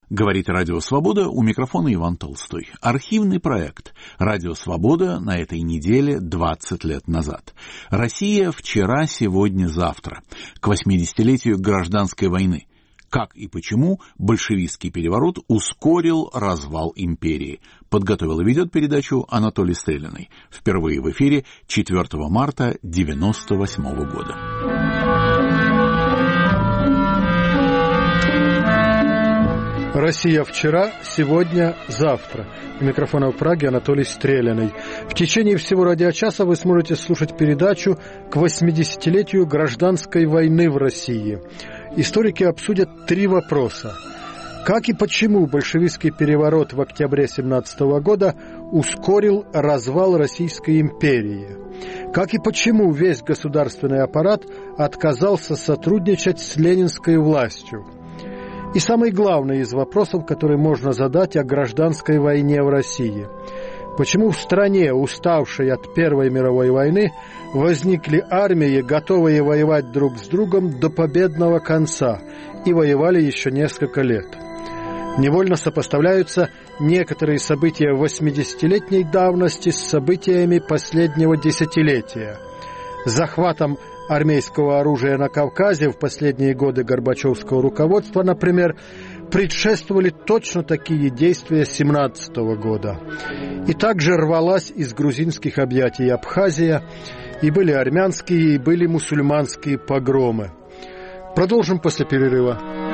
Говорит Радио Свобода, у микрофона Иван Толстой. Архивный проект Радио Свобода на этой неделе 20 лет назад. Россия вчера, сегодня, завтра. К 80-летию гражданской войны. Как и почему большевистский переворот ускорил развал империи. Подготовил и ведет передачу Анатолий Стреляный. Впервые в эфире 4 марта 1998 года. Россия вчера, сегодня, завтра. У микрофона в Праге Анатолий Стреляный. В течение всего радиочаса вы сможете слушать передачу к 80-летию гражданской войны в России. Историки обсудят 3 вопроса. Как и почему большевистский переворот в октябре 1917 года ускорил развал Российской империи? Как и почему весь государственный аппарат отказался сотрудничать с ленинской властью? И самый главный из вопросов, который можно задать о гражданской войне в России. Почему в стране, уставшей от Первой мировой войны, возникли армии, готовые воевать друг с другом до победного конца, и воевали еще несколько лет? Невольно сопоставляются некоторые события 80-летней давности с событиями последнего десятилетия. Захватом армейского оружия на Кавказе в последние годы горбачевского руководства, например, предшествовали точно такие действия 1917 года. И также рвалась из грузинских объятий Абхазия, и были армянские, и были мусульманские погромы. Продолжим после перерыва.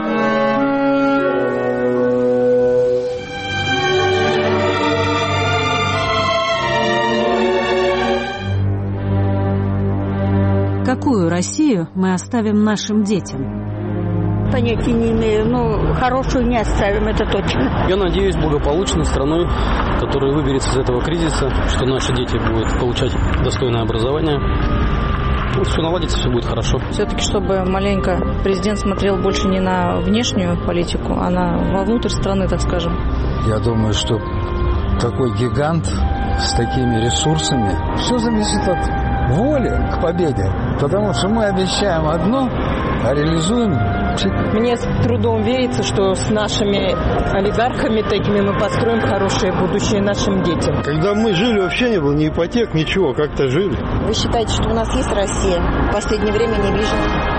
Какую Россию мы оставим нашим детям? Понятия не имею, но хорошую не оставим, это точно. Я надеюсь, благополучной страной, которая выберется из этого кризиса, что наши дети будут получать достойное образование. Все наладится, все будет хорошо. Все-таки, чтобы маленько президент смотрел больше не на внешнюю политику, а вовнутрь страны, так скажем. Я думаю, что такой гигант с такими ресурсами, все зависит от воли к победе, потому что мы обещаем одно, а реализуем. Мне с трудом верится, что с нашими олигархами такими мы построим хорошее будущее нашим детям. Когда мы жили, вообще не было ни ипотек, ничего, как-то жили. Вы считаете, что у нас есть Россия? В последнее время не вижу.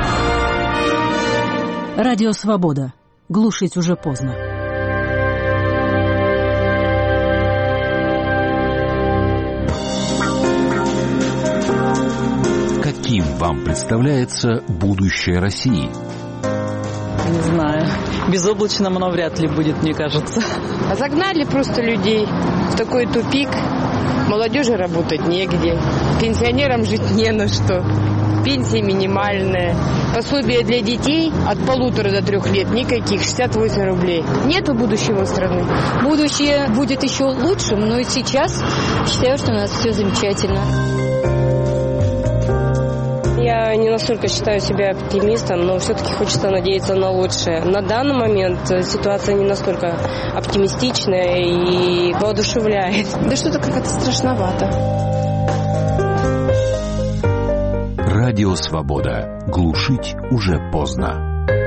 Радио Свобода. Глушить уже поздно. Каким вам представляется будущее России? Не знаю. Безоблачным оно вряд ли будет, мне кажется. Загнали просто людей в такой тупик. Молодежи работать негде. Пенсионерам жить не на что. Пенсия минимальная. Пособие для детей от 1,5 до 3 лет никаких, 68 рублей. Нету будущего страны. Будущее будет еще лучшим, но и сейчас считаю, что у нас все замечательно. Я не настолько считаю себя оптимистом, но все-таки хочется надеяться на лучшее. На данный момент ситуация не настолько оптимистичная и воодушевляет. Да что-то как-то страшновато. Радио Свобода. Глушить уже поздно.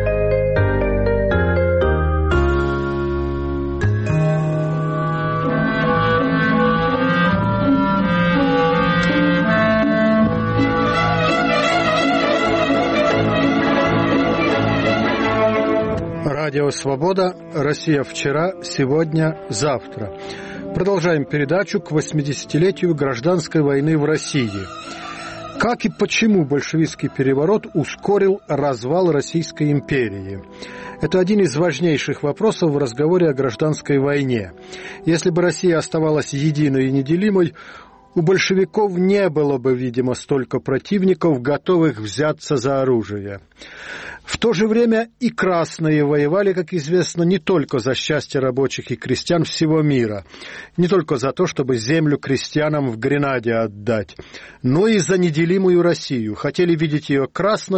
Радио «Свобода», Россия вчера, сегодня, завтра. Продолжаем передачу к 80-летию гражданской войны в России. Как и почему большевистский переворот ускорил развал Российской империи? Это один из важнейших вопросов в разговоре о гражданской войне. Если бы Россия оставалась единой и неделимой, у большевиков не было бы, видимо, столько противников, готовых взяться за оружие. В то же время и красные воевали, как известно, не только за счастье рабочих и крестьян всего мира, не только за то, чтобы землю крестьянам в Гренаде отдать, но и за неделимую Россию. Хотели видеть ее красной,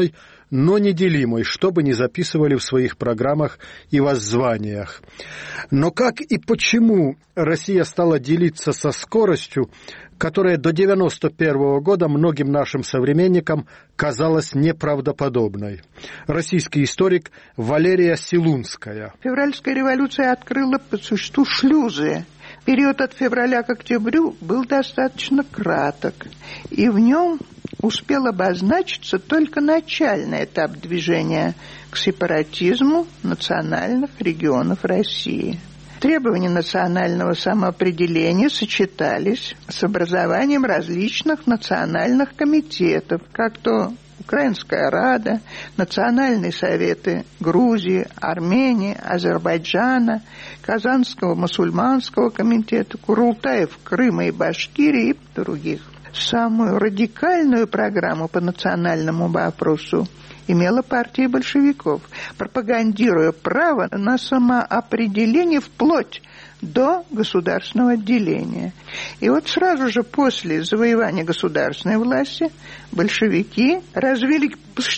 но неделимой, что бы ни записывали в своих программах и воззваниях. Но как и почему Россия стала делиться со скоростью, которая до 1991 года многим нашим современникам казалась неправдоподобной? Российский историк Валерия Силунская. Февральская революция открыла по существу шлюзы. Период от февраля к октябрю был достаточно краток, и в нем успел обозначиться только начальный этап движения к сепаратизму национальных регионов России. Требования национального самоопределения сочетались с образованием различных национальных комитетов, как то Украинская Рада, Национальные советы Грузии, Армении, Азербайджана, Казанского мусульманского комитета, Курултаев Крыма и Башкирии и других. Самую радикальную программу по национальному вопросу имела партия большевиков, пропагандируя право на самоопределение вплоть до государственного отделения. И вот сразу же после завоевания государственной власти большевики развили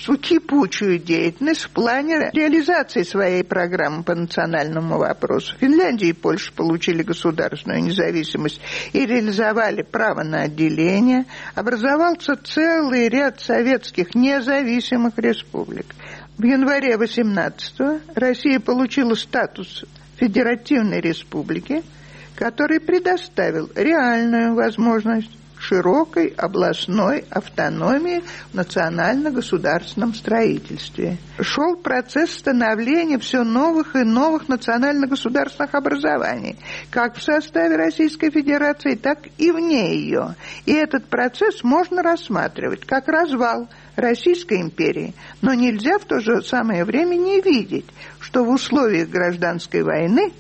кипучую деятельность в плане реализации своей программы по национальному вопросу. Финляндия и Польша получили государственную независимость и реализовали право на отделение. Образовался целый ряд советских независимых республик. В январе 18-го Россия получила статус Федеративной Республики, который предоставил реальную возможность широкой областной автономии в национально-государственном строительстве. Шел процесс становления все новых и новых национально-государственных образований, как в составе Российской Федерации, так и вне ее. И этот процесс можно рассматривать как развал Российской империи, но нельзя в то же самое время не видеть, что в условиях гражданской войны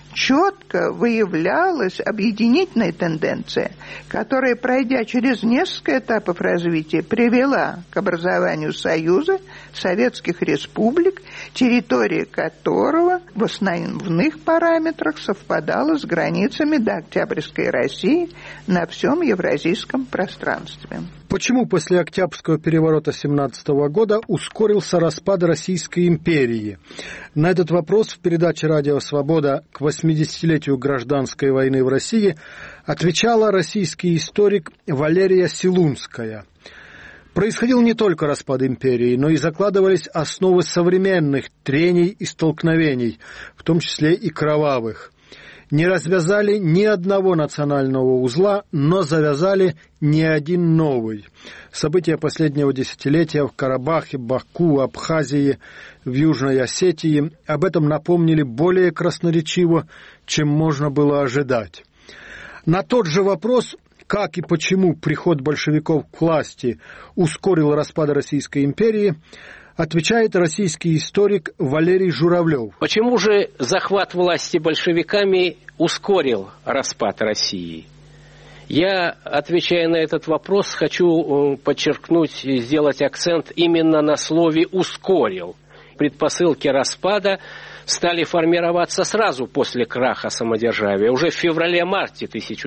четко выявлялась объединительная тенденция, которая, пройдя через несколько этапов развития, привела к образованию Союза Советских Республик, территория которого в основных параметрах совпадала с границами дооктябрьской России на всем евразийском пространстве. Почему после Октябрьского переворота 1917 года ускорился распад Российской империи? На этот вопрос в передаче «Радио Свобода» к 80-летию гражданской войны в России отвечала российский историк Валерия Силунская. Происходил не только распад империи, но и закладывались основы современных трений и столкновений, в том числе и кровавых. Не развязали ни одного национального узла, но завязали не один новый. События последнего десятилетия в Карабахе, Баку, Абхазии, в Южной Осетии об этом напомнили более красноречиво, чем можно было ожидать. На тот же вопрос, как и почему приход большевиков к власти ускорил распад Российской империи, отвечает российский историк Валерий Журавлев. Почему же захват власти большевиками ускорил распад России? Я, отвечая на этот вопрос, хочу подчеркнуть и сделать акцент именно на слове «ускорил». Предпосылки распада стали формироваться сразу после краха самодержавия, уже в феврале-марте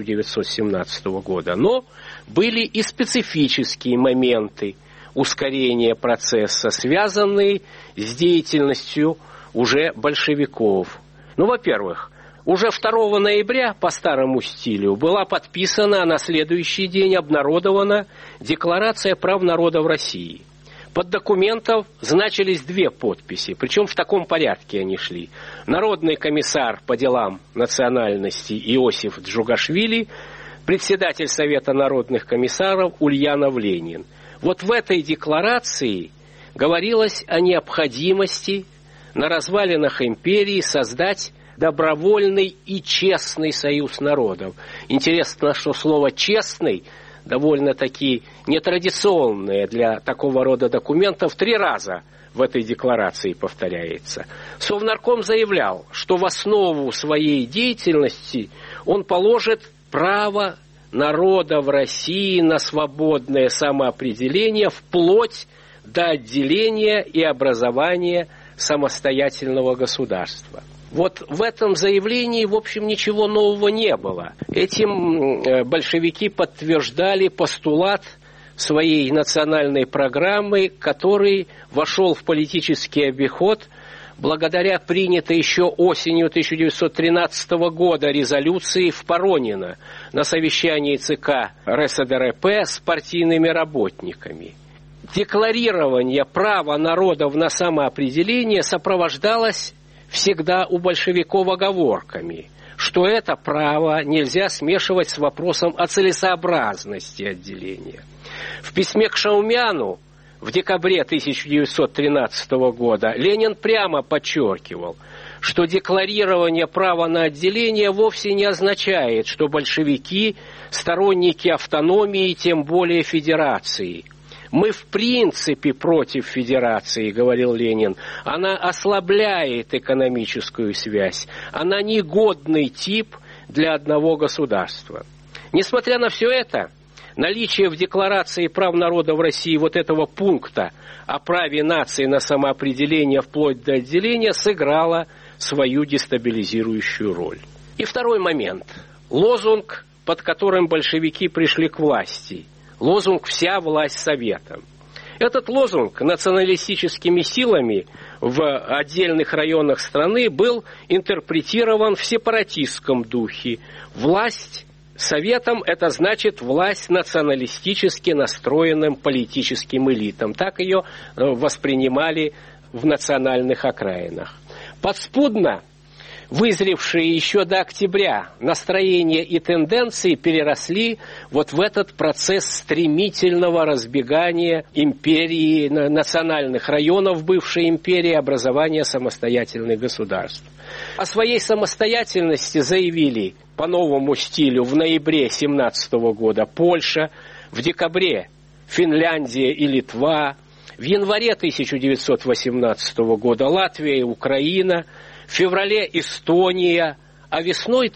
1917 года. Но были и специфические моменты ускорения процесса, связанные с деятельностью уже большевиков. Ну, во-первых, уже 2 ноября по старому стилю была подписана, а на следующий день обнародована Декларация прав народа в России. Под документом значились 2 подписи, причем в таком порядке они шли. Народный комиссар по делам национальности Иосиф Джугашвили, председатель Совета народных комиссаров Ульянов Ленин. Вот в этой декларации говорилось о необходимости на развалинах империи создать добровольный и честный союз народов. Интересно, что слово «честный» довольно-таки нетрадиционное для такого рода документов 3 раза в этой декларации повторяется. Совнарком заявлял, что в основу своей деятельности он положит право народа в России на свободное самоопределение вплоть до отделения и образования самостоятельного государства. Вот в этом заявлении, в общем, ничего нового не было. Этим большевики подтверждали постулат своей национальной программы, который вошел в политический обиход благодаря принятой еще осенью 1913 года резолюции в Поронино на совещании ЦК РСДРП с партийными работниками. Декларирование права народов на самоопределение сопровождалось всегда у большевиков оговорками, что это право нельзя смешивать с вопросом о целесообразности отделения. В письме к Шаумяну в декабре 1913 года Ленин прямо подчеркивал, что декларирование права на отделение вовсе не означает, что большевики – сторонники автономии, тем более федерации. «Мы в принципе против федерации», – говорил Ленин. «Она ослабляет экономическую связь. Она негодный тип для одного государства». Несмотря на все это, наличие в Декларации прав народов России вот этого пункта о праве нации на самоопределение вплоть до отделения сыграло свою дестабилизирующую роль. И второй момент. Лозунг, под которым большевики пришли к власти. Лозунг «Вся власть Советам». Этот лозунг националистическими силами в отдельных районах страны был интерпретирован в сепаратистском духе. Власть Советом – это значит власть националистически настроенным политическим элитам. Так ее воспринимали в национальных окраинах. Подспудно вызревшие еще до октября настроения и тенденции переросли вот в этот процесс стремительного разбегания империи, национальных районов бывшей империи, образования самостоятельных государств. О своей самостоятельности заявили по новому стилю в ноябре 1917 года Польша, в декабре Финляндия и Литва, в январе 1918 года Латвия и Украина, в феврале Эстония, а весной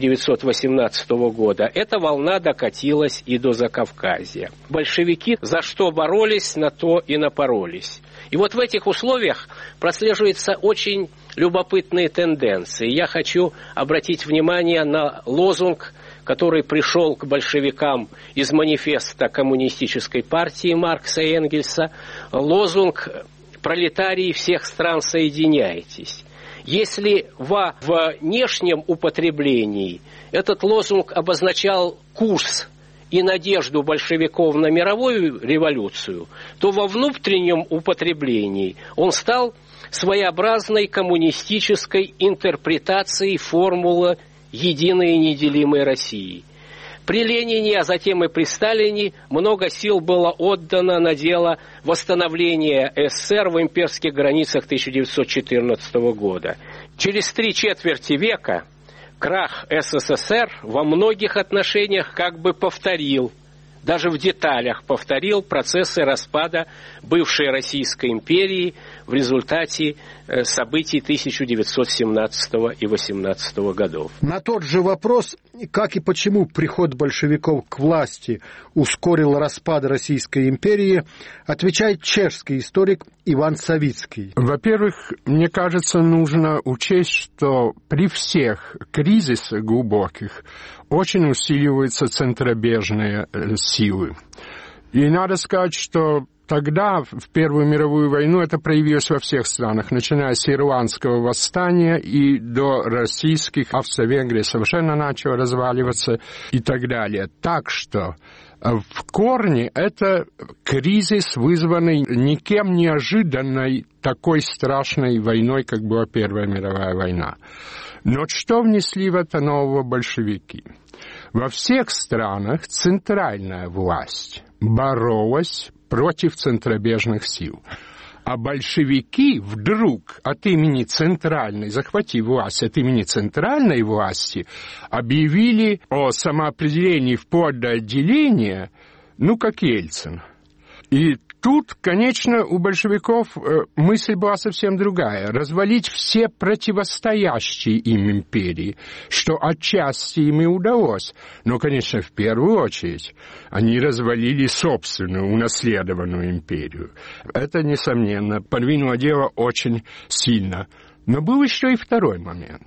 1918 года эта волна докатилась и до Закавказья. Большевики за что боролись, на то и напоролись. И вот в этих условиях прослеживаются очень любопытные тенденции. Я хочу обратить внимание на лозунг, который пришел к большевикам из манифеста Коммунистической партии Маркса и Энгельса. Лозунг «Пролетарии всех стран, соединяйтесь». Если во внешнем употреблении этот лозунг обозначал курс и надежду большевиков на мировую революцию, то во внутреннем употреблении он стал своеобразной коммунистической интерпретацией формулы единой и неделимой России. При Ленине, а затем и при Сталине много сил было отдано на дело восстановления СССР в имперских границах 1914 года. Через 3/4 века крах СССР во многих отношениях как бы повторил, даже в деталях повторил процессы распада бывшей Российской империи в результате событий 1917 и 18 годов. На тот же вопрос, как и почему приход большевиков к власти ускорил распад Российской империи, отвечает чешский историк Иван Савицкий. Во-первых, мне кажется, нужно учесть, что при всех кризисах глубоких очень усиливаются центробежные силы. И надо сказать, что тогда, в Первую мировую войну, это проявилось во всех странах, начиная с ирландского восстания и до российских. Австро-Венгрия совершенно начала разваливаться и так далее. Так что в корне это кризис, вызванный никем неожиданной такой страшной войной, как была Первая мировая война. Но что внесли в это нового большевики? Во всех странах центральная власть боролась против центробежных сил. А большевики вдруг от имени центральной, захватив власть, от имени центральной власти, объявили о самоопределении вплоть до отделения, как Ельцин. И тут, конечно, у большевиков мысль была совсем другая. Развалить все противостоящие им империи, что отчасти им и удалось. Но, конечно, в первую очередь они развалили собственную, унаследованную империю. Это, несомненно, подвинуло дело очень сильно. Но был еще и второй момент.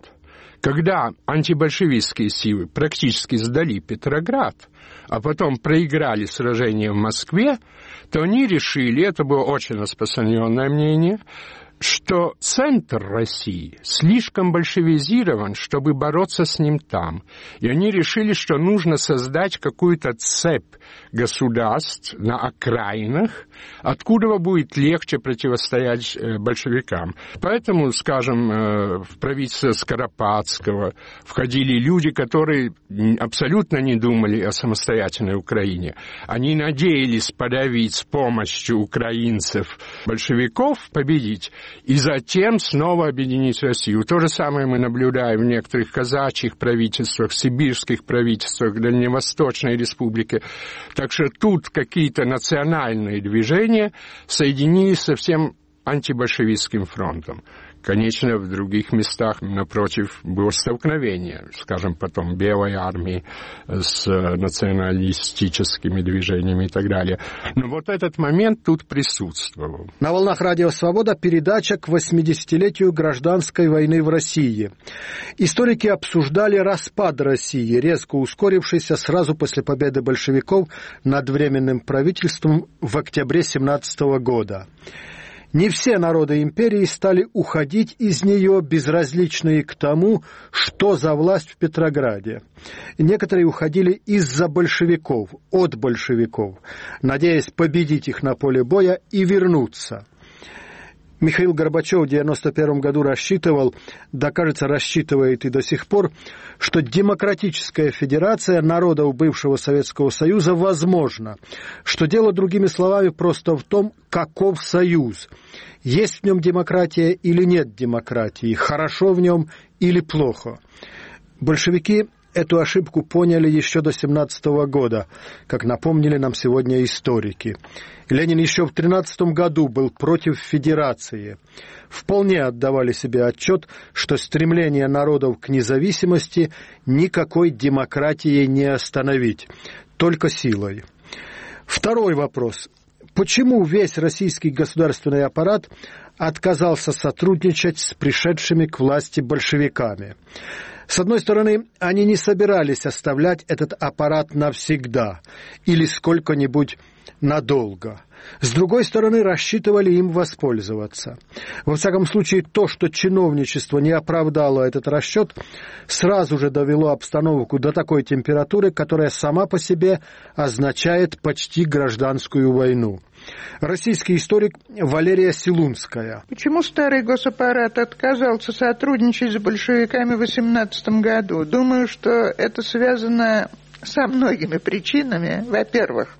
Когда антибольшевистские силы практически сдали Петроград, а потом проиграли сражение в Москве, то они решили, это было очень распространенное мнение, что центр России слишком большевизирован, чтобы бороться с ним там. И они решили, что нужно создать какую-то цепь государств на окраинах, откуда будет легче противостоять большевикам. Поэтому, скажем, в правительство Скоропадского входили люди, которые абсолютно не думали о самостоятельной Украине. Они надеялись подавить с помощью украинцев большевиков, победить, и затем снова объединить Россию. То же самое мы наблюдаем в некоторых казачьих правительствах, сибирских правительствах, Дальневосточной республике. Так что тут какие-то национальные движения соединились со всем антибольшевистским фронтом. Конечно, в других местах, напротив, было столкновение, скажем, потом Белой армии с националистическими движениями и так далее. Но вот этот момент тут присутствовал. На волнах Радио Свобода передача к 80-летию гражданской войны в России. Историки обсуждали распад России, резко ускорившийся сразу после победы большевиков над Временным правительством в октябре 1917 года. Не все народы империи стали уходить из нее, безразличные к тому, что за власть в Петрограде. Некоторые уходили из-за большевиков, от большевиков, надеясь победить их на поле боя и вернуться. Михаил Горбачев в 1991 году рассчитывал, да, кажется, рассчитывает и до сих пор, что демократическая федерация народов бывшего Советского Союза возможна, что дело, другими словами, просто в том, каков союз, есть в нем демократия или нет демократии, хорошо в нем или плохо. Большевики эту ошибку поняли еще до 1917 года, как напомнили нам сегодня историки. Ленин еще в 1913 году был против федерации. Вполне отдавали себе отчет, что стремление народов к независимости никакой демократией не остановить, только силой. Второй вопрос. Почему весь российский государственный аппарат отказался сотрудничать с пришедшими к власти большевиками? С одной стороны, они не собирались оставлять этот аппарат навсегда или сколько-нибудь надолго. С другой стороны, рассчитывали им воспользоваться. Во всяком случае, то, что чиновничество не оправдало этот расчет, сразу же довело обстановку до такой температуры, которая сама по себе означает почти гражданскую войну. Российский историк Валерия Силунская. Почему старый госаппарат отказался сотрудничать с большевиками в 1918 году? Думаю, что это связано со многими причинами. Во-первых,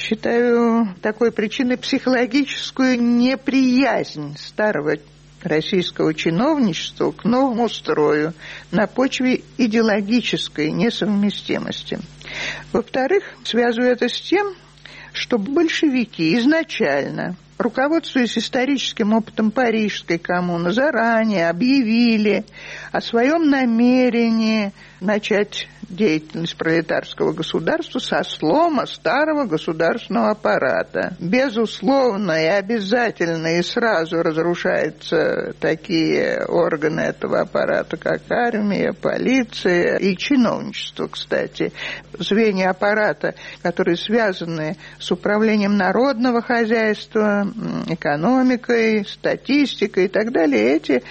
считаю такой причиной психологическую неприязнь старого российского чиновничества к новому строю на почве идеологической несовместимости. Во-вторых, связываю это с тем, что большевики изначально, руководствуясь историческим опытом Парижской коммуны, заранее объявили о своем намерении начать деятельность пролетарского государства со слома старого государственного аппарата. Безусловно и обязательно и сразу разрушаются такие органы этого аппарата, как армия, полиция и чиновничество, кстати. Звенья аппарата, которые связаны с управлением народного хозяйства, экономикой, статистикой и так далее, эти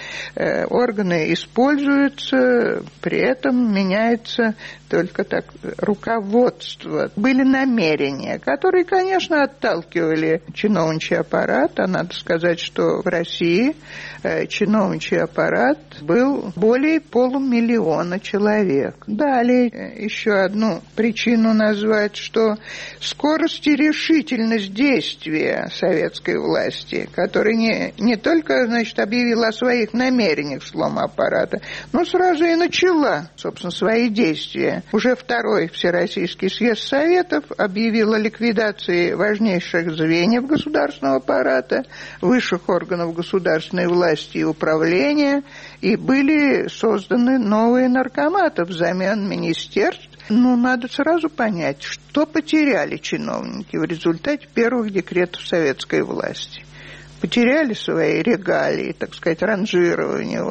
органы используются, при этом меняется только так руководство. Были намерения, которые, конечно, отталкивали чиновничий аппарат, а надо сказать, что в России чиновничий аппарат был более 500 000 человек. Далее еще одну причину назвать, что скорость и решительность действия советской власти, которая не только, значит, объявила о своих намерениях слома аппарата, но сразу и начала, собственно, свои действия. Уже второй Всероссийский съезд Советов объявил о ликвидации важнейших звеньев государственного аппарата, высших органов государственной власти и управления, и были созданы новые наркоматы взамен министерств. Но надо сразу понять, что потеряли чиновники в результате первых декретов советской власти. потеряли свои регалии, так сказать, ранжирование,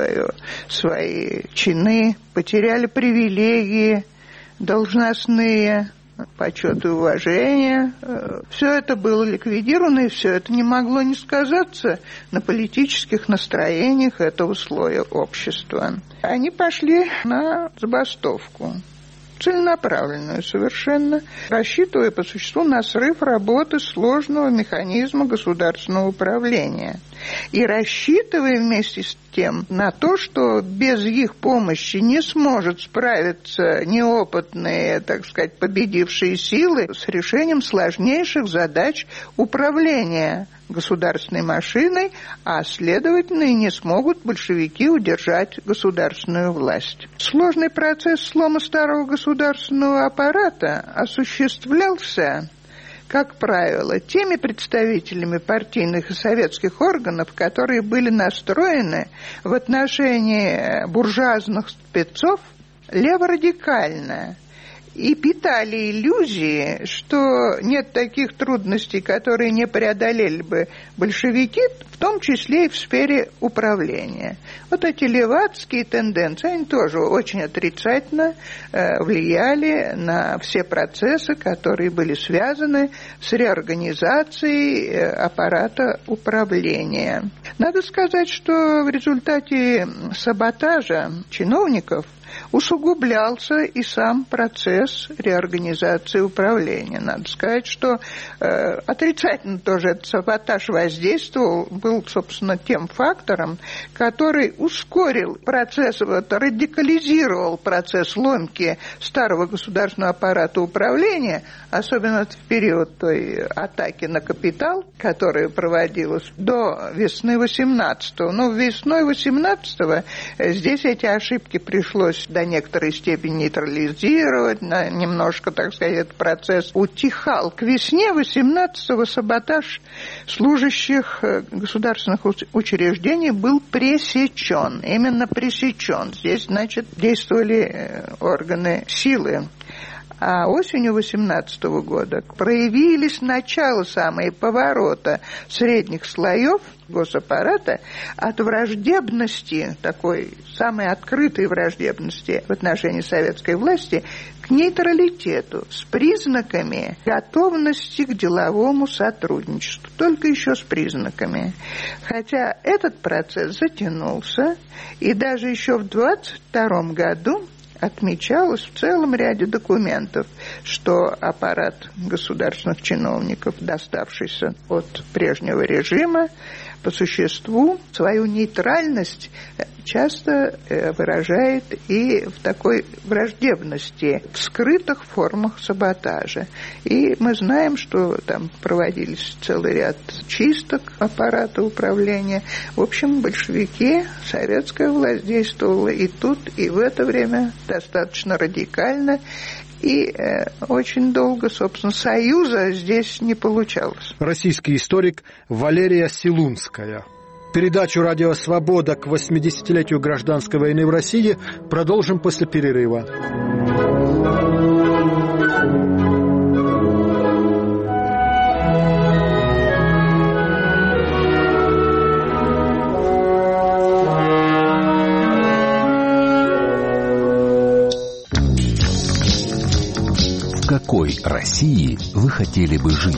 свои чины, потеряли привилегии должностные, почет и уважение. Все это было ликвидировано, и все это не могло не сказаться на политических настроениях этого слоя общества. Они пошли на забастовку, целенаправленную совершенно, рассчитывая по существу на срыв работы сложного механизма государственного управления. И рассчитывая вместе с тем на то, что без их помощи не сможет справиться неопытные, так сказать, победившие силы с решением сложнейших задач управления государственной машиной, а, следовательно, и не смогут большевики удержать государственную власть. Сложный процесс слома старого государственного аппарата осуществлялся, как правило, теми представителями партийных и советских органов, которые были настроены в отношении буржуазных спецов леворадикально и питали иллюзии, что нет таких трудностей, которые не преодолели бы большевики, в том числе и в сфере управления. Вот эти левацкие тенденции, они тоже очень отрицательно влияли на все процессы, которые были связаны с реорганизацией аппарата управления. Надо сказать, что в результате саботажа чиновников усугублялся и сам процесс реорганизации управления. Надо сказать, что отрицательно тоже этот саботаж воздействовал, был, собственно, тем фактором, который ускорил процесс, радикализировал процесс ломки старого государственного аппарата управления, особенно в период той атаки на капитал, которая проводилась до весны 18-го. Но весной 18-го здесь эти ошибки пришлось до некоторой степени нейтрализировать, немножко, так сказать, этот процесс утихал. К весне 18-го саботаж служащих государственных учреждений был пресечен. Именно пресечен. Здесь, значит, действовали органы силы. А осенью 18 года проявились начало самые поворота средних слоев госаппарата от враждебности, такой самой открытой враждебности в отношении советской власти, к нейтралитету с признаками готовности к деловому сотрудничеству. Только еще с признаками. Хотя этот процесс затянулся, и даже еще в 22 году отмечалось в целом ряде документов, что аппарат государственных чиновников, доставшийся от прежнего режима, по существу свою нейтральность часто выражает и в такой враждебности, в скрытых формах саботажа. И мы знаем, что там проводились целый ряд чисток аппарата управления. В общем, большевики, советская власть действовала и тут, и в это время достаточно радикально. И очень долго, собственно, союза здесь не получалось. Российский историк Валерия Силунская. Передачу «Радио Свобода» к 80-летию гражданской войны в России продолжим после перерыва. В какой России вы хотели бы жить?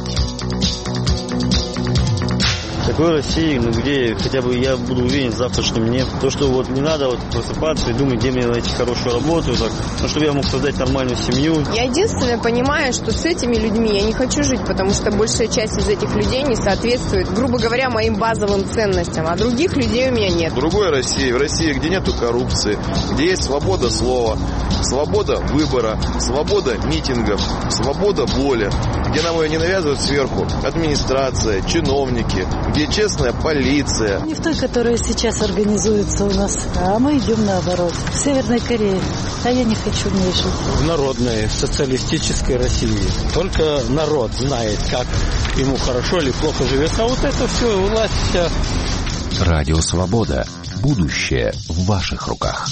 В такой России, где хотя бы я буду уверен в завтрашнем дне. То, что не надо просыпаться и думать, где мне найти хорошую работу, чтобы я мог создать нормальную семью. Я единственное понимаю, что с этими людьми я не хочу жить, потому что большая часть из этих людей не соответствует, грубо говоря, моим базовым ценностям, а других людей у меня нет. В другой России, в России, где нету коррупции, где есть свобода слова, свобода выбора, свобода митингов, свобода воли, где нам ее не навязывают сверху администрация, чиновники, где честная полиция. Не в той, которая сейчас организуется у нас, а мы идем наоборот. В Северной Корее. А я не хочу в ней жить. В народной социалистической России. Только народ знает, как ему хорошо или плохо живется. А вот это все, власть вся. Радио Свобода. Будущее в ваших руках.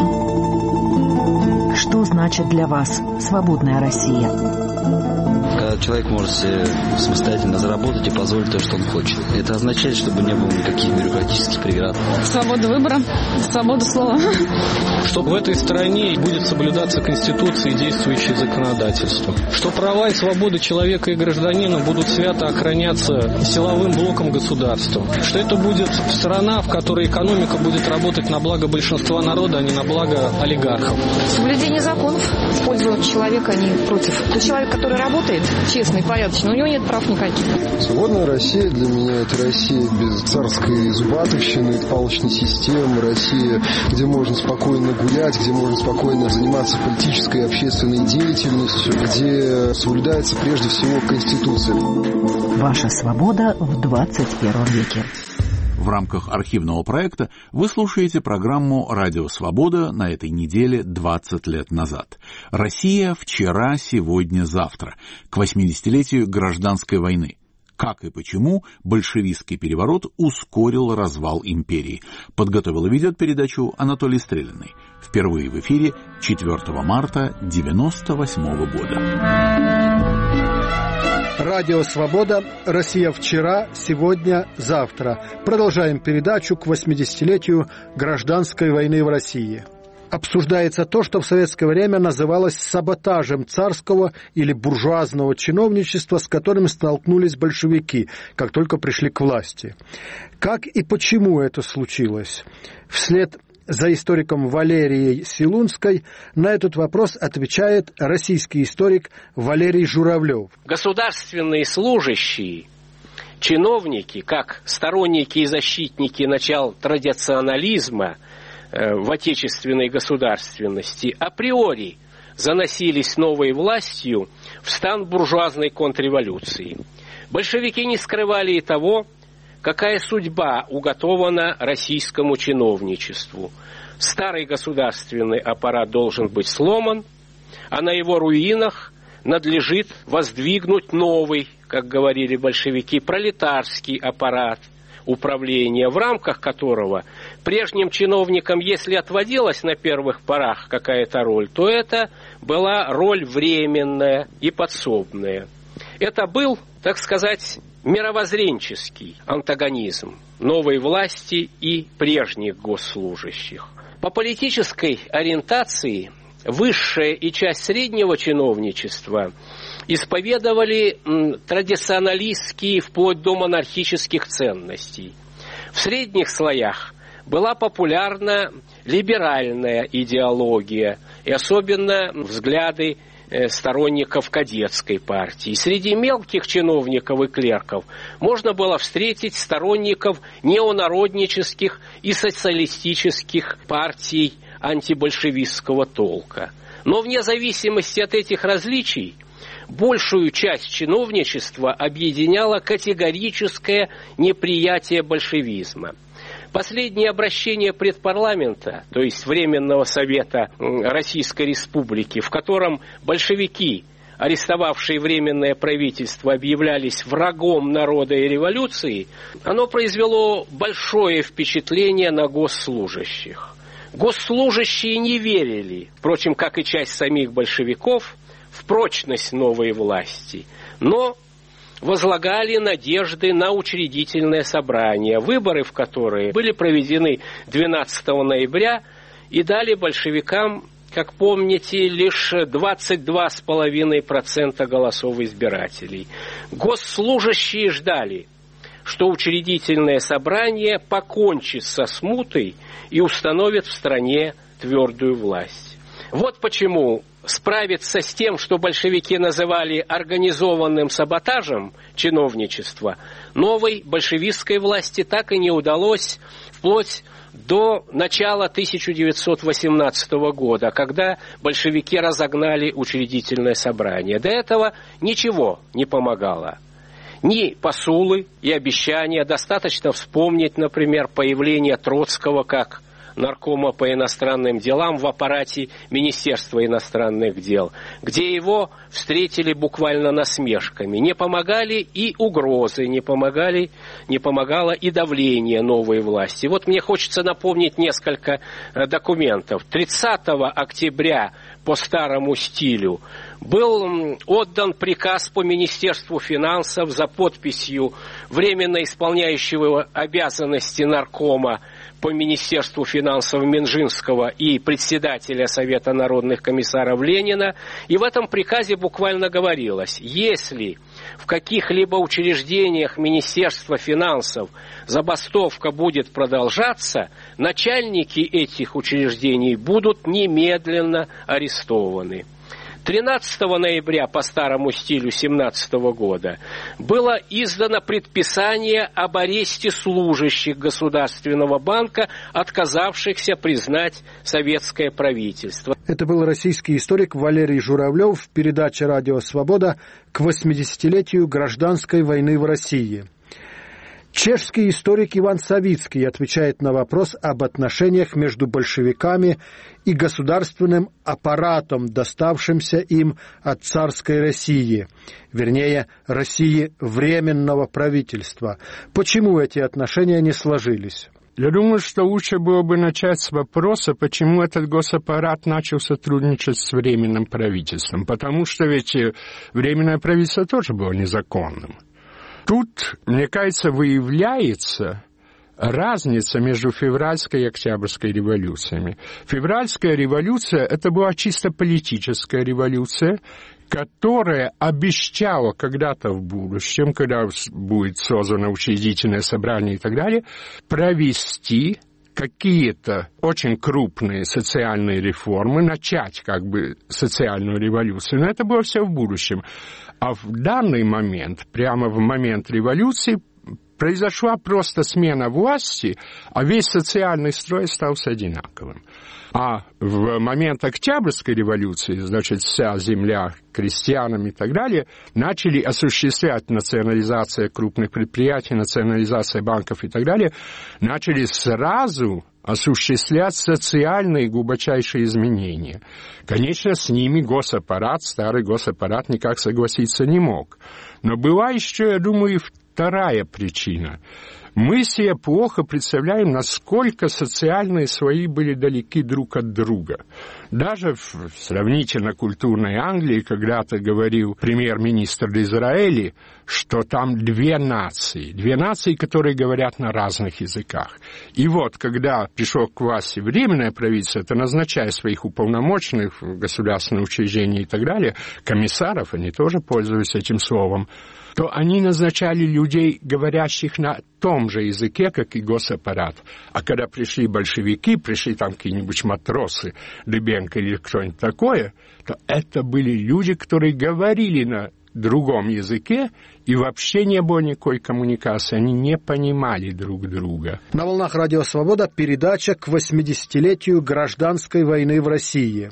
Что значит для вас свободная Россия? когда человек может себе самостоятельно заработать и позволить то, что он хочет. Это означает, чтобы не было никаких бюрократических преград. Свобода выбора, свобода слова. Что в этой стране будет соблюдаться Конституция и действующее законодательство. Что права и свободы человека и гражданина будут свято охраняться силовым блоком государства. Что это будет страна, в которой экономика будет работать на благо большинства народа, а не на благо олигархов. Соблюдение законов в пользу человека, а не против. Человек, который работает честно и порядочно, у него нет прав никаких. Свободная Россия для меня — это Россия без царской зубатовщины, палочной системы, Россия, где можно спокойно гулять, где можно спокойно заниматься политической и общественной деятельностью, где соблюдается прежде всего Конституция. Ваша свобода в 21 веке. В рамках архивного проекта вы слушаете программу «Радио Свобода» на этой неделе 20 лет назад. Россия вчера, сегодня, завтра. К 80-летию гражданской войны. Как и почему большевистский переворот ускорил развал империи. Подготовил и ведет передачу Анатолий Стрелянный. Впервые в эфире 4 марта 1998 года. Радио «Свобода», Россия вчера, сегодня, завтра. Продолжаем передачу к 80-летию гражданской войны в России. Обсуждается то, что в советское время называлось саботажем царского или буржуазного чиновничества, с которым столкнулись большевики, как только пришли к власти. Как и почему это случилось? Вслед за историком Валерией Силунской на этот вопрос отвечает российский историк Валерий Журавлев. Государственные служащие, чиновники, как сторонники и защитники начал традиционализма в отечественной государственности, априори заносились новой властью в стан буржуазной контрреволюции. Большевики не скрывали и того, какая судьба уготована российскому чиновничеству. Старый государственный аппарат должен быть сломан, а на его руинах надлежит воздвигнуть новый, как говорили большевики, пролетарский аппарат управления, в рамках которого прежним чиновникам, если отводилась на первых порах какая-то роль, то это была роль временная и подсобная. Это был, так сказать, мировоззренческий антагонизм новой власти и прежних госслужащих. По политической ориентации высшая и часть среднего чиновничества исповедовали традиционалистские вплоть до монархических ценностей. В средних слоях была популярна либеральная идеология и особенно взгляды сторонников кадетской партии. Среди мелких чиновников и клерков можно было встретить сторонников неонароднических и социалистических партий антибольшевистского толка. Но вне зависимости от этих различий, большую часть чиновничества объединяло категорическое неприятие большевизма. Последнее обращение предпарламента, то есть Временного совета Российской Республики, в котором большевики, арестовавшие Временное правительство, объявлялись врагом народа и революции, оно произвело большое впечатление на госслужащих. Госслужащие не верили, впрочем, как и часть самих большевиков, в прочность новой власти, но возлагали надежды на учредительное собрание, выборы в которые были проведены 12 ноября и дали большевикам, как помните, лишь 22,5% голосов избирателей. Госслужащие ждали, что учредительное собрание покончит со смутой и установит в стране твердую власть. Вот почему справиться с тем, что большевики называли организованным саботажем чиновничества, новой большевистской власти так и не удалось вплоть до начала 1918 года, когда большевики разогнали учредительное собрание. До этого ничего не помогало. Ни посулы и обещания, достаточно вспомнить, например, появление Троцкого как наркома по иностранным делам в аппарате Министерства иностранных дел, где его встретили буквально насмешками. Не помогали и угрозы, не помогало и давление новой власти. Вот мне хочется напомнить несколько документов. 30 октября по старому стилю. Был отдан приказ по Министерству финансов за подписью временно исполняющего обязанности наркома по Министерству финансов Минжинского и председателя Совета народных комиссаров Ленина. И в этом приказе буквально говорилось: если в каких-либо учреждениях Министерства финансов забастовка будет продолжаться, начальники этих учреждений будут немедленно арестованы. 13 ноября по старому стилю 17 года было издано предписание об аресте служащих Государственного банка, отказавшихся признать советское правительство. Это был российский историк Валерий Журавлев в передаче «Радио Свобода» к 80-летию гражданской войны в России. Чешский историк Иван Савицкий отвечает на вопрос об отношениях между большевиками и государственным аппаратом, доставшимся им от царской России, вернее, России Временного правительства. Почему эти отношения не сложились? Я думаю, что лучше было бы начать с вопроса, почему этот госаппарат начал сотрудничать с Временным правительством. Потому что ведь Временное правительство тоже было незаконным. Тут, мне кажется, выявляется разница между февральской и октябрьской революциями. Февральская революция – это была чисто политическая революция, которая обещала когда-то в будущем, когда будет создано учредительное собрание и так далее, провести какие-то очень крупные социальные реформы, начать как бы социальную революцию. Но это было все в будущем. А в данный момент, прямо в момент революции, произошла просто смена власти, а весь социальный строй остался одинаковым. А в момент Октябрьской революции, значит, вся земля крестьянам и так далее, начали осуществлять национализация крупных предприятий, национализация банков и так далее, начали сразу осуществлять социальные глубочайшие изменения. Конечно, с ними госаппарат, старый госаппарат никак согласиться не мог. Но была еще, я думаю, и вторая причина. Мы себе плохо представляем, насколько социальные слои были далеки друг от друга. Даже в сравнительно культурной Англии когда-то говорил премьер-министр Дизраэли, что там две нации, которые говорят на разных языках. И вот, когда пришло к власти Временное правительство, это назначая своих уполномоченных в государственные учреждения и так далее, комиссаров, они тоже пользуются этим словом, то они назначали людей, говорящих на том же языке, как и госаппарат. А когда пришли большевики, пришли там какие-нибудь матросы, Дыбенко или кто-нибудь такое, то это были люди, которые говорили на другом языке, и вообще не было никакой коммуникации, они не понимали друг друга. На волнах «Радио Свобода» передача к 80-летию гражданской войны в России.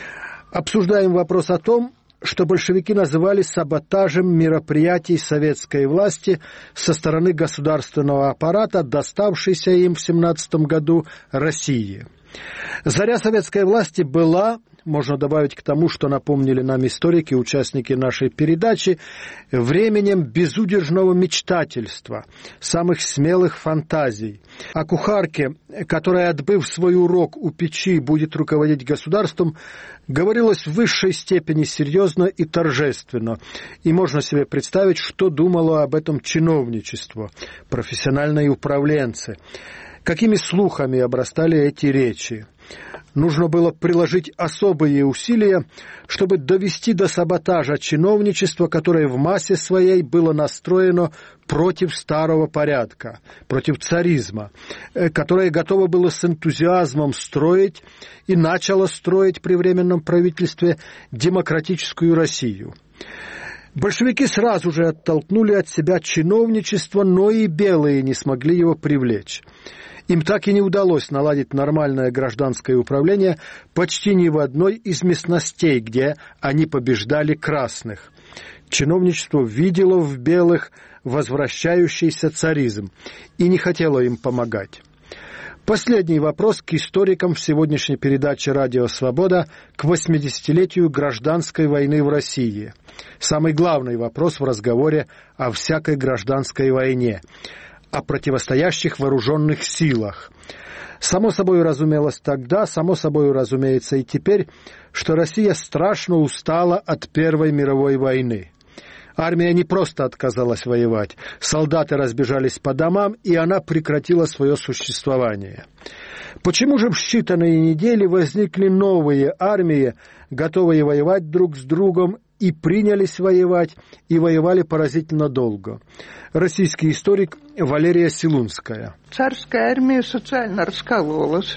Обсуждаем вопрос о том, что большевики называли саботажем мероприятий советской власти со стороны государственного аппарата, доставшейся им в 1917 году России. Заря советской власти была, можно добавить к тому, что напомнили нам историки, участники нашей передачи, временем безудержного мечтательства, самых смелых фантазий. О кухарке, которая, отбыв свой урок у печи, будет руководить государством, говорилось в высшей степени серьезно и торжественно. И можно себе представить, что думало об этом чиновничество, профессиональные управленцы. Какими слухами обрастали эти речи. Нужно было приложить особые усилия, чтобы довести до саботажа чиновничество, которое в массе своей было настроено против старого порядка, против царизма, которое готово было с энтузиазмом строить и начало строить при Временном правительстве демократическую Россию. Большевики сразу же оттолкнули от себя чиновничество, но и белые не смогли его привлечь. Им так и не удалось наладить нормальное гражданское управление почти ни в одной из местностей, где они побеждали красных. Чиновничество видело в белых возвращающийся царизм и не хотело им помогать. Последний вопрос к историкам в сегодняшней передаче «Радио Свобода» к 80-летию гражданской войны в России. Самый главный вопрос в разговоре о всякой гражданской войне, о противостоящих вооруженных силах. Само собой разумелось тогда, само собой разумеется и теперь, что Россия страшно устала от Первой мировой войны. Армия не просто отказалась воевать, солдаты разбежались по домам, и она прекратила свое существование. Почему же в считанные недели возникли новые армии, готовые воевать друг с другом, и принялись воевать, и воевали поразительно долго? Российский историк Валерия Силунская. Царская армия социально раскололась,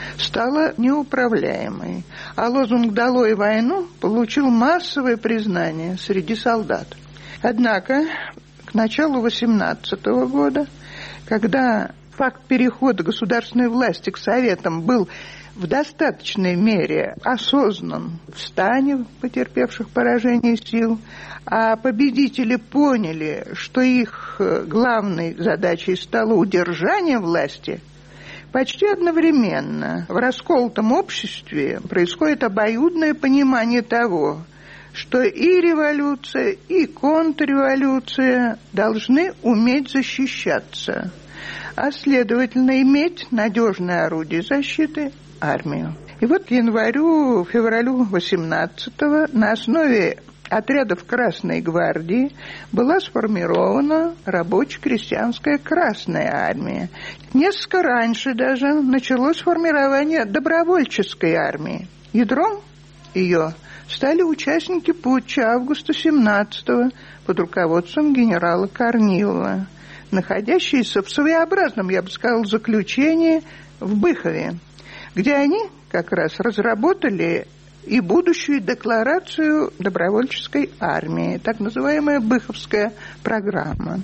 стала неуправляемой, а лозунг «Долой войну» получил массовое признание среди солдат. Однако к началу 18 года, когда факт перехода государственной власти к советам был в достаточной мере осознан в стане потерпевших поражение сил, а победители поняли, что их главной задачей стало удержание власти, почти одновременно в расколотом обществе происходит обоюдное понимание того, что и революция, и контрреволюция должны уметь защищаться, а следовательно иметь надежное орудие защиты – армию. И вот к январю-февралю 18-го на основе отрядов Красной гвардии была сформирована рабоче-крестьянская Красная армия. Несколько раньше даже началось формирование добровольческой армии. Ядром ее стали участники путча августа 17-го под руководством генерала Корнилова, находящиеся в своеобразном, я бы сказал, заключении в Быхове, где они как раз разработали и будущую декларацию добровольческой армии, так называемая Быховская программа.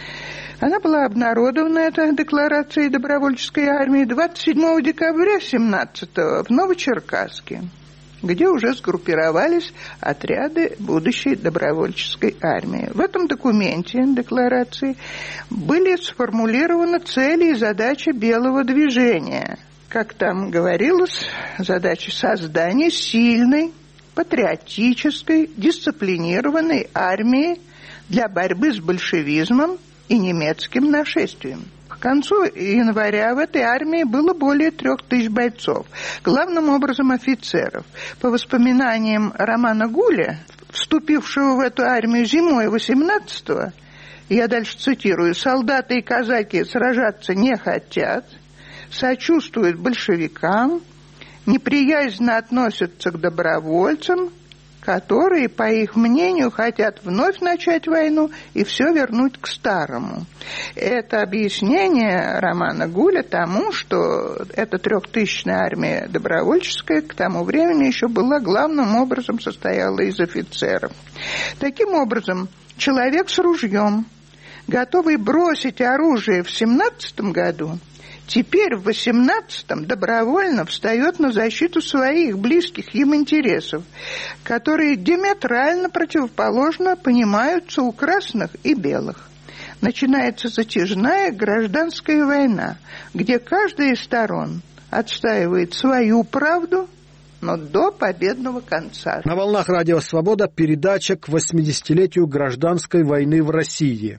Она была обнародована, эта декларация добровольческой армии, 27 декабря 17-го в Новочеркасске, где уже сгруппировались отряды будущей добровольческой армии. В этом документе, декларации, были сформулированы цели и задачи белого движения. Как там говорилось, задача создания сильной, патриотической, дисциплинированной армии для борьбы с большевизмом и немецким нашествием. К концу января в этой армии было более 3000 бойцов, главным образом офицеров. По воспоминаниям Романа Гуля, вступившего в эту армию зимой 18-го, я дальше цитирую: «Солдаты и казаки сражаться не хотят, сочувствуют большевикам, неприязненно относятся к добровольцам, которые, по их мнению, хотят вновь начать войну и все вернуть к старому». Это объяснение Романа Гуля тому, что эта 3000-я армия добровольческая к тому времени еще была главным образом состояла из офицеров. Таким образом, человек с ружьем, готовый бросить оружие в 17 году, теперь в 18-м добровольно встает на защиту своих близких им интересов, которые диаметрально противоположно понимаются у красных и белых. Начинается затяжная гражданская война, где каждая из сторон отстаивает свою правду, но до победного конца. На волнах Радио Свобода передача к 80-летию гражданской войны в России.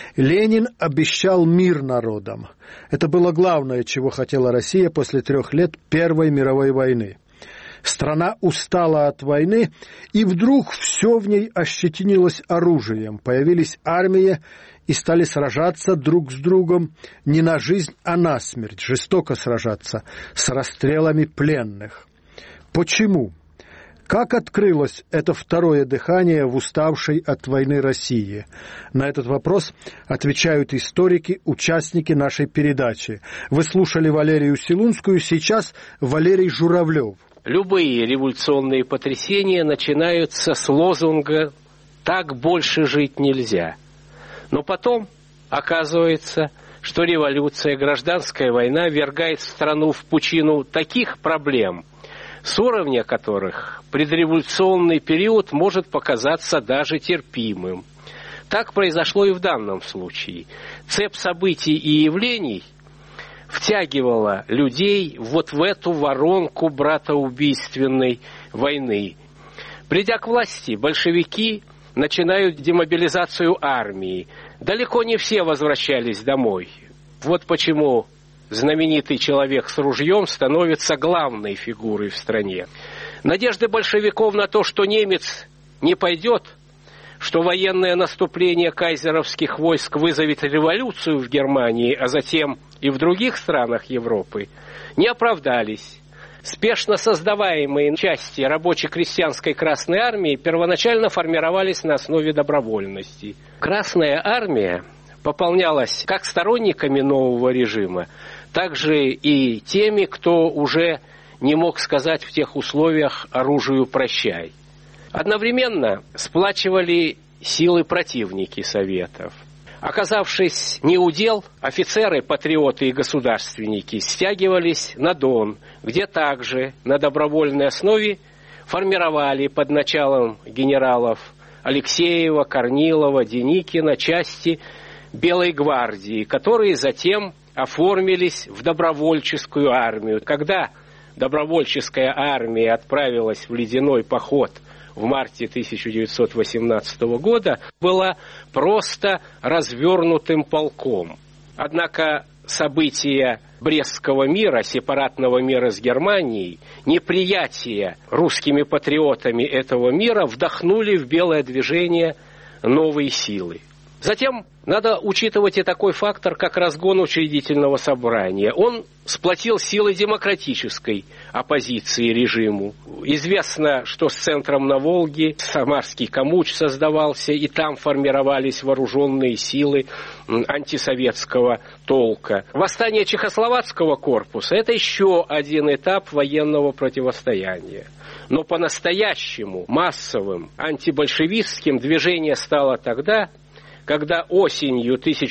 Ленин обещал мир народам. Это было главное, чего хотела Россия после 3 лет Первой мировой войны. Страна устала от войны, и вдруг все в ней ощетинилось оружием. Появились армии и стали сражаться друг с другом не на жизнь, а на смерть, жестоко сражаться с расстрелами пленных. Почему? Как открылось это второе дыхание в уставшей от войны России? На этот вопрос отвечают историки, участники нашей передачи. Вы слушали Валерию Силунскую, сейчас Валерий Журавлев. Любые революционные потрясения начинаются с лозунга «так больше жить нельзя». Но потом оказывается, что революция, гражданская война ввергает страну в пучину таких проблем, с уровня которых предреволюционный период может показаться даже терпимым. Так произошло и в данном случае. Цепь событий и явлений втягивала людей вот в эту воронку братоубийственной войны. Придя к власти, большевики начинают демобилизацию армии. Далеко не все возвращались домой. Вот почему знаменитый человек с ружьем становится главной фигурой в стране. Надежды большевиков на то, что немец не пойдет, что военное наступление кайзеровских войск вызовет революцию в Германии, а затем и в других странах Европы, не оправдались. Спешно создаваемые части рабоче-крестьянской Красной Армии первоначально формировались на основе добровольности. Красная Армия пополнялась как сторонниками нового режима, так же и теми, кто уже не мог сказать в тех условиях оружию «прощай». Одновременно сплачивали силы противники Советов. Оказавшись неудел, офицеры, патриоты и государственники стягивались на Дон, где также на добровольной основе формировали под началом генералов Алексеева, Корнилова, Деникина части Белой гвардии, которые затем оформились в добровольческую армию. Когда добровольческая армия отправилась в ледяной поход в марте 1918 года, была просто развернутым полком. Однако события Брестского мира, сепаратного мира с Германией, неприятие русскими патриотами этого мира вдохнули в белое движение новые силы. Затем надо учитывать и такой фактор, как разгон учредительного собрания. Он сплотил силы демократической оппозиции режиму. Известно, что с центром на Волге Самарский Камуч создавался, и там формировались вооруженные силы антисоветского толка. Восстание Чехословацкого корпуса – это еще один этап военного противостояния. Но по-настоящему массовым антибольшевистским движение стало тогда, когда осенью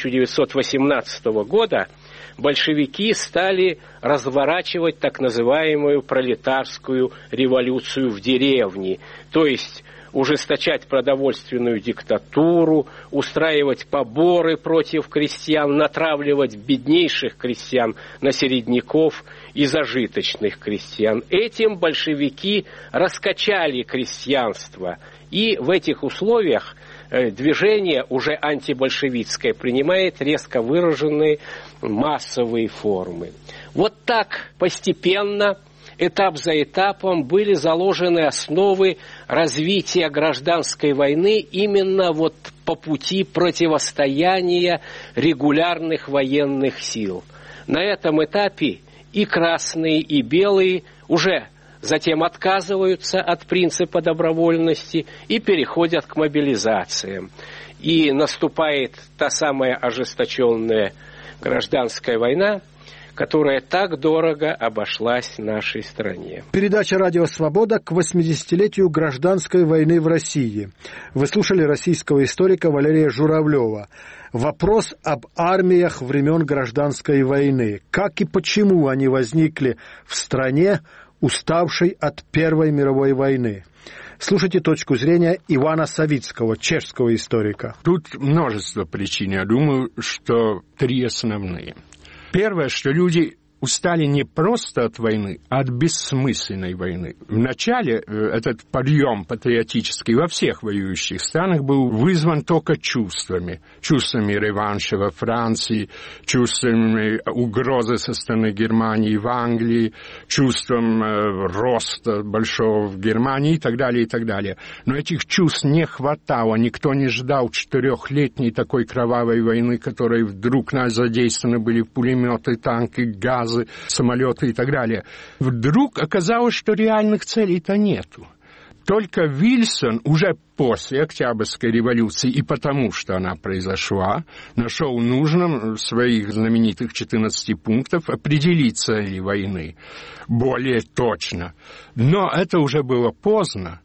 1918 года большевики стали разворачивать так называемую пролетарскую революцию в деревне, то есть ужесточать продовольственную диктатуру, устраивать поборы против крестьян, натравливать беднейших крестьян на середняков и зажиточных крестьян. Этим большевики раскачали крестьянство, и в этих условиях движение уже антибольшевистское принимает резко выраженные массовые формы. Вот так постепенно, этап за этапом, были заложены основы развития гражданской войны именно вот по пути противостояния регулярных военных сил. На этом этапе и красные, и белые уже затем отказываются от принципа добровольности и переходят к мобилизациям. И наступает та самая ожесточенная гражданская война, которая так дорого обошлась нашей стране. Передача «Радио Свобода» к 80-летию гражданской войны в России. Вы слушали российского историка Валерия Журавлева. Вопрос об армиях времен гражданской войны. Как и почему они возникли в стране, уставшей от Первой мировой войны. Слушайте точку зрения Ивана Савицкого, чешского историка. Тут множество причин. Я думаю, что три основные. Первое, что люди устали не просто от войны, а от бессмысленной войны. Вначале этот подъем патриотический во всех воюющих странах был вызван только чувствами. Чувствами реванша во Франции, чувствами угрозы со стороны Германии в Англии, чувством роста большого в Германии и так далее, и так далее. Но этих чувств не хватало. Никто не ждал 4-летней такой кровавой войны, которой вдруг нас задействованы были пулеметы, танки, газы, самолеты и так далее. Вдруг оказалось, что реальных целей-то нету. Только Вильсон уже после Октябрьской революции, и потому что она произошла, нашел нужным в своих знаменитых 14 пунктов определить цели войны более точно. Но это уже было поздно.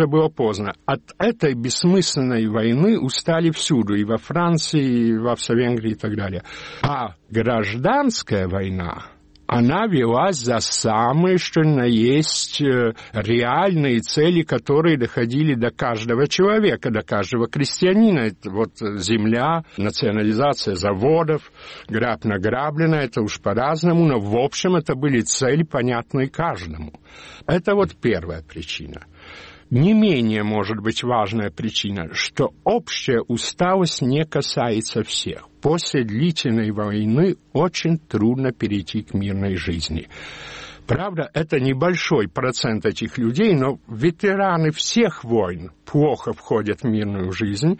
От этой бессмысленной войны устали всюду, и во Франции, и в Австро-Венгрии и так далее. А гражданская война, она велась за самые, что ни на есть, реальные цели, которые доходили до каждого человека, до каждого крестьянина. Это вот земля, национализация заводов, граб награблено, это уж по-разному, но в общем это были цели, понятные каждому. Это вот первая причина. Не менее, может быть, важная причина, что общая усталость не касается всех. после длительной войны очень трудно перейти к мирной жизни. Правда, это небольшой процент этих людей, но ветераны всех войн плохо входят в мирную жизнь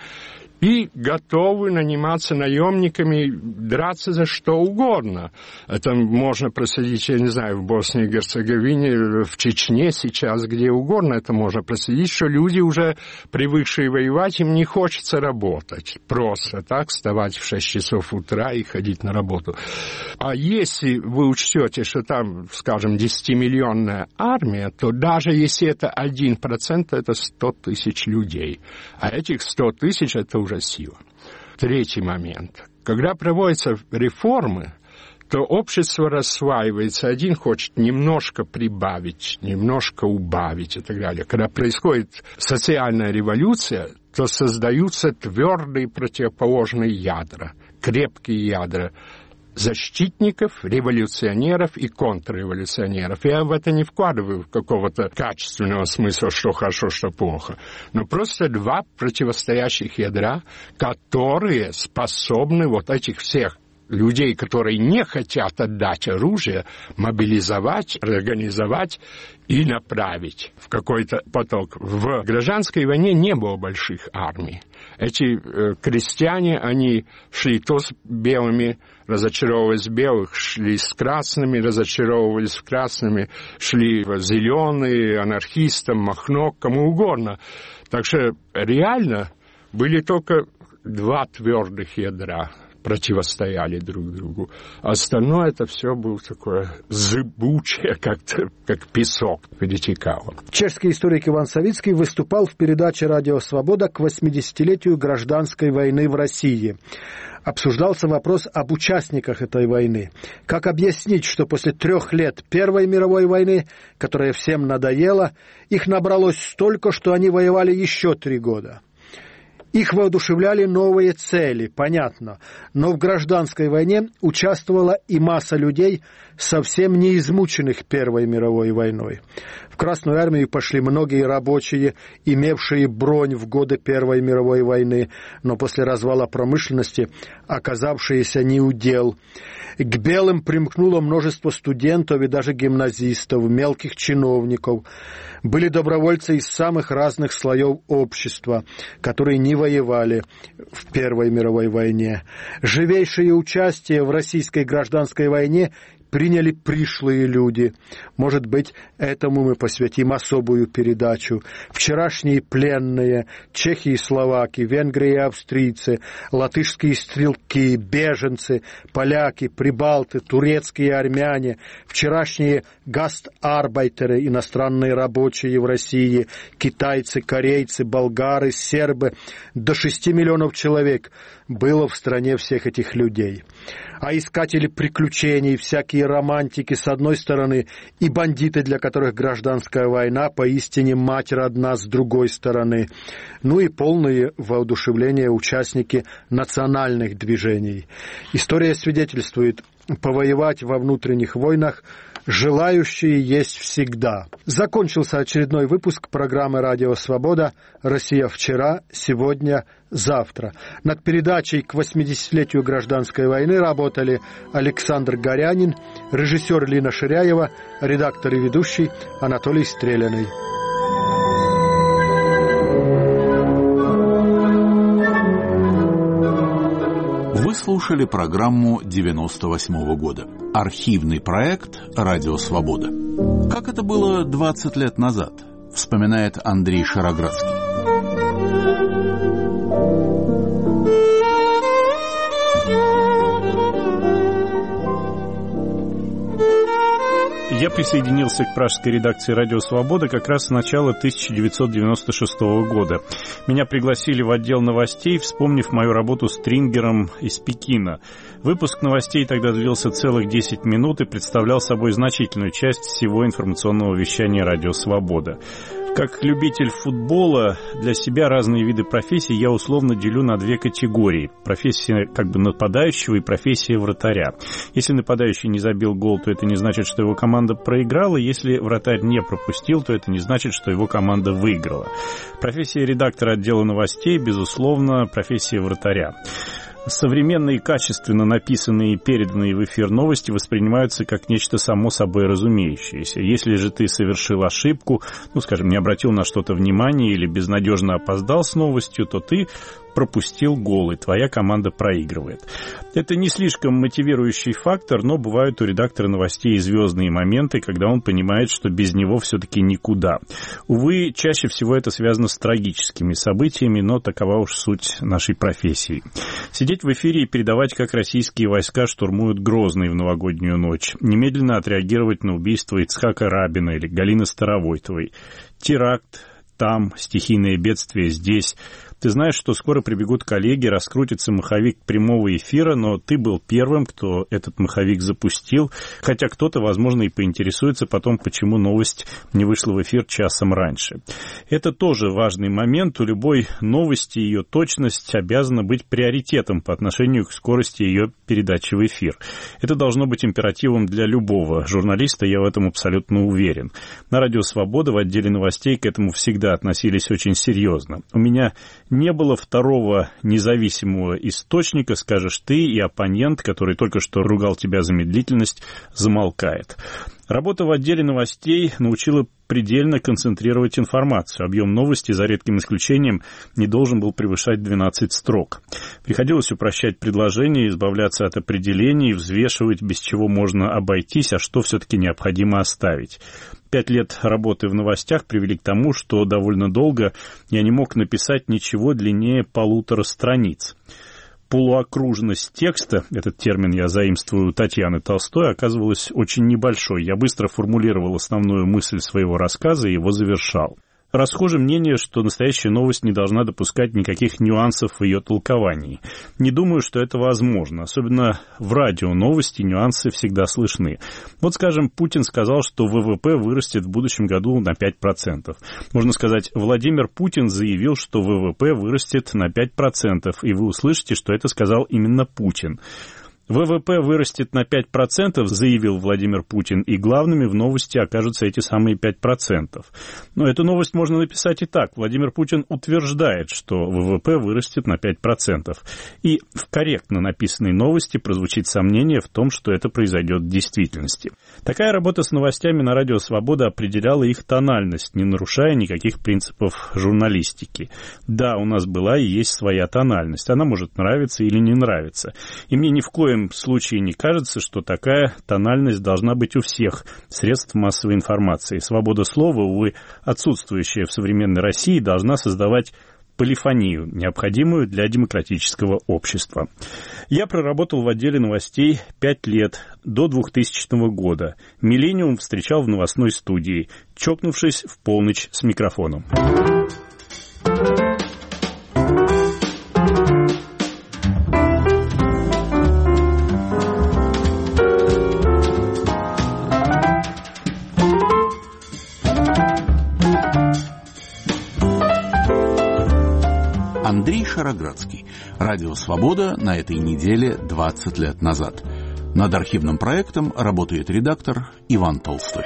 и готовы наниматься наемниками, драться за что угодно. Это можно проследить, я не знаю, в Боснии и Герцеговине, в Чечне сейчас, где угодно это можно проследить, что люди, уже привыкшие воевать, им не хочется работать. Просто так вставать в 6 часов утра и ходить на работу. А если вы учтете, что там, скажем, 10-миллионная армия, то даже если это 1%, это 100 тысяч людей. А этих 100 тысяч – это уже сила. Третий момент. Когда проводятся реформы, то общество рассваивается. Один хочет немножко прибавить, немножко убавить и так далее. Когда происходит социальная революция, то создаются твердые противоположные ядра, крепкие ядра защитников, революционеров и контрреволюционеров. Я в это не вкладываю какого-то качественного смысла, что хорошо, что плохо. Но просто два противостоящих ядра, которые способны вот этих всех людей, которые не хотят отдать оружие, мобилизовать, организовать и направить в какой-то поток. В гражданской войне не было больших армий. Эти крестьяне, они шли то с белыми, разочаровывались в белых, шли с красными, разочаровывались в красными, шли в зеленые, анархистам, Махно, кому угодно. Так что реально были только два твердых ядра, противостояли друг другу. Остальное это все было такое зыбучее, как-то, как песок перетекало. Чешский историк Иван Савицкий выступал в передаче «Радио Свобода» к 80-летию гражданской войны в России. Обсуждался вопрос об участниках этой войны. Как объяснить, что после 3 лет Первой мировой войны, которая всем надоела, их набралось столько, что они воевали еще 3 года? Их воодушевляли новые цели, понятно, но в гражданской войне участвовала и масса людей, совсем не измученных Первой мировой войной. В Красную армию пошли многие рабочие, имевшие бронь в годы Первой мировой войны, но после развала промышленности оказавшиеся неудел. К белым примкнуло множество студентов и даже гимназистов, мелких чиновников. Были добровольцы из самых разных слоев общества, которые не воевали в Первой мировой войне. Живейшее участие в российской гражданской войне приняли пришлые люди. Может быть, этому мы посвятим особую передачу. Вчерашние пленные, чехи и словаки, венгры и австрийцы, латышские стрелки, беженцы, поляки, прибалты, турецкие армяне, вчерашние гастарбайтеры, иностранные рабочие в России, китайцы, корейцы, болгары, сербы. До 6 миллионов человек было в стране всех этих людей. А искатели приключений, всякие романтики с одной стороны и бандиты, для которых гражданская война поистине мать родна с другой стороны. Ну и полные воодушевления участники национальных движений. История свидетельствует, повоевать во внутренних войнах желающие есть всегда. Закончился очередной выпуск программы «Радио Свобода. Россия вчера, сегодня, завтра». Над передачей к 80-летию гражданской войны работали Александр Горянин, режиссер Лина Ширяева, редактор и ведущий Анатолий Стреляный. Вы слушали программу 98-го года. Архивный проект «Радио Свобода». Как это было 20 лет назад, вспоминает Андрей Шароградский. Я присоединился к пражской редакции «Радио Свобода» как раз с начала 1996 года. Меня пригласили в отдел новостей, вспомнив мою работу стрингером из Пекина. Выпуск новостей тогда длился целых 10 минут и представлял собой значительную часть всего информационного вещания «Радио Свобода». Как любитель футбола, для себя разные виды профессий я условно делю на 2 категории. Профессия как бы нападающего и профессия вратаря. Если нападающий не забил гол, то это не значит, что его команда проиграла. Если вратарь не пропустил, то это не значит, что его команда выиграла. Профессия редактора отдела новостей, безусловно, профессия вратаря. Современные, качественно написанные и переданные в эфир новости воспринимаются как нечто само собой разумеющееся. Если же ты совершил ошибку, скажем, не обратил на что-то внимания или безнадежно опоздал с новостью, то ты пропустил гол, и твоя команда проигрывает. Это не слишком мотивирующий фактор, но бывают у редактора новостей и звездные моменты, когда он понимает, что без него все-таки никуда. Увы, чаще всего это связано с трагическими событиями, но такова уж суть нашей профессии. Сидеть в эфире и передавать, как российские войска штурмуют Грозный в новогоднюю ночь. Немедленно отреагировать на убийство Ицхака Рабина или Галины Старовойтовой. Теракт там, стихийное бедствие здесь. Ты знаешь, что скоро прибегут коллеги, раскрутится маховик прямого эфира, но ты был первым, кто этот маховик запустил, хотя кто-то, возможно, и поинтересуется потом, почему новость не вышла в эфир часом раньше. Это тоже важный момент. У любой новости ее точность обязана быть приоритетом по отношению к скорости ее передачи в эфир. Это должно быть императивом для любого журналиста, я в этом абсолютно уверен. На Радио Свобода в отделе новостей к этому всегда относились очень серьезно. У меня не было второго независимого источника, скажешь ты, и оппонент, который только что ругал тебя за медлительность, замолкает. Работа в отделе новостей научила предельно концентрировать информацию. Объем новости, за редким исключением, не должен был превышать 12 строк. Приходилось упрощать предложения, избавляться от определений, взвешивать, без чего можно обойтись, а что все-таки необходимо оставить. 5 лет работы в новостях привели к тому, что довольно долго я не мог написать ничего длиннее 1,5 страниц. Полуокружность текста, этот термин я заимствую у Татьяны Толстой, оказывалась очень небольшой. Я быстро формулировал основную мысль своего рассказа и его завершал. Расхоже мнение, что настоящая новость не должна допускать никаких нюансов в ее толковании. Не думаю, что это возможно. Особенно в радио новости нюансы всегда слышны. Вот, скажем, Путин сказал, что ВВП вырастет в будущем году на 5%. Можно сказать, Владимир Путин заявил, что ВВП вырастет на 5%, и вы услышите, что это сказал именно Путин. ВВП вырастет на 5%, заявил Владимир Путин, и главными в новости окажутся эти самые 5%. Но эту новость можно написать и так. Владимир Путин утверждает, что ВВП вырастет на 5%. И в корректно написанной новости прозвучит сомнение в том, что это произойдет в действительности. Такая работа с новостями на Радио Свобода определяла их тональность, не нарушая никаких принципов журналистики. Да, у нас была и есть своя тональность. Она может нравиться или не нравиться. И мне ни в коем случае не кажется, что такая тональность должна быть у всех средств массовой информации. Свобода слова, увы, отсутствующая в современной России, должна создавать полифонию, необходимую для демократического общества. Я проработал в отделе новостей 5 лет, до 2000 года. «Миллениум» встречал в новостной студии, чокнувшись в полночь с микрофоном. Андрей Шароградский. Радио «Свобода» на этой неделе 20 лет назад. Над архивным проектом работает редактор Иван Толстой.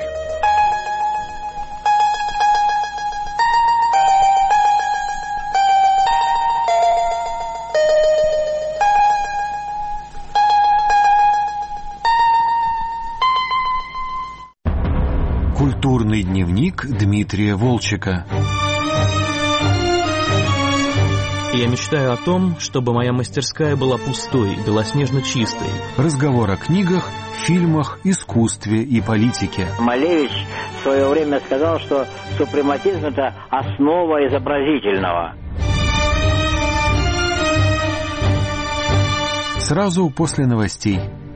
Культурный дневник Дмитрия Волчека. Я мечтаю о том, чтобы моя мастерская была пустой, белоснежно чистой. Разговор о книгах, фильмах, искусстве и политике. Малевич в свое время сказал, что супрематизм – это основа изобразительного. Сразу после новостей.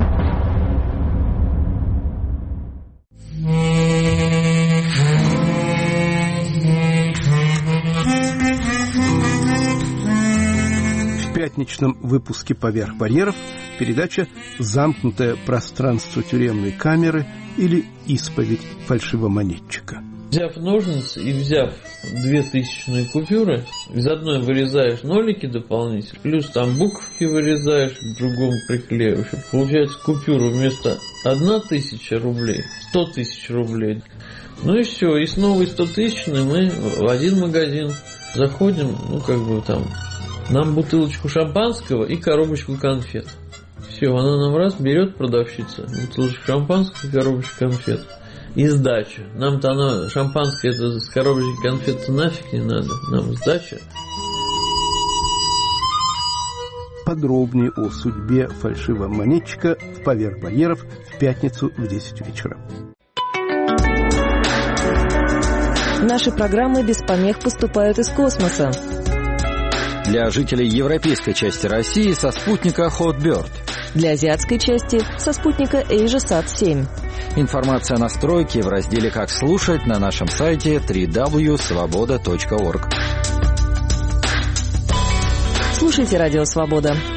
В пятничном выпуске «Поверх барьеров» передача «Замкнутое пространство тюремной камеры» или «Исповедь фальшивомонетчика». Взяв ножницы и взяв 2000-ные купюры, из одной вырезаешь нолики дополнительно, плюс там буковки вырезаешь, в другом приклеиваешь. Получается купюра вместо 1000 рублей, 100 тысяч рублей. Ну и все, и с новой 100-тысячной мы в один магазин заходим, там нам бутылочку шампанского и коробочку конфет. Все, она нам раз берет, продавщица, бутылочку шампанского и коробочку конфет. И сдача. Нам-то она, шампанское это с коробочкой конфет нафиг не надо. Нам сдача. Подробнее о судьбе фальшивомонетчика в «Поверх барьеров» в пятницу в 10 вечера. Наши программы без помех поступают из космоса. Для жителей европейской части России со спутника Hotbird. Для азиатской части со спутника AsiaSat-7. Информация о настройке в разделе «Как слушать» на нашем сайте www.svoboda.org. Слушайте «Радио Свобода».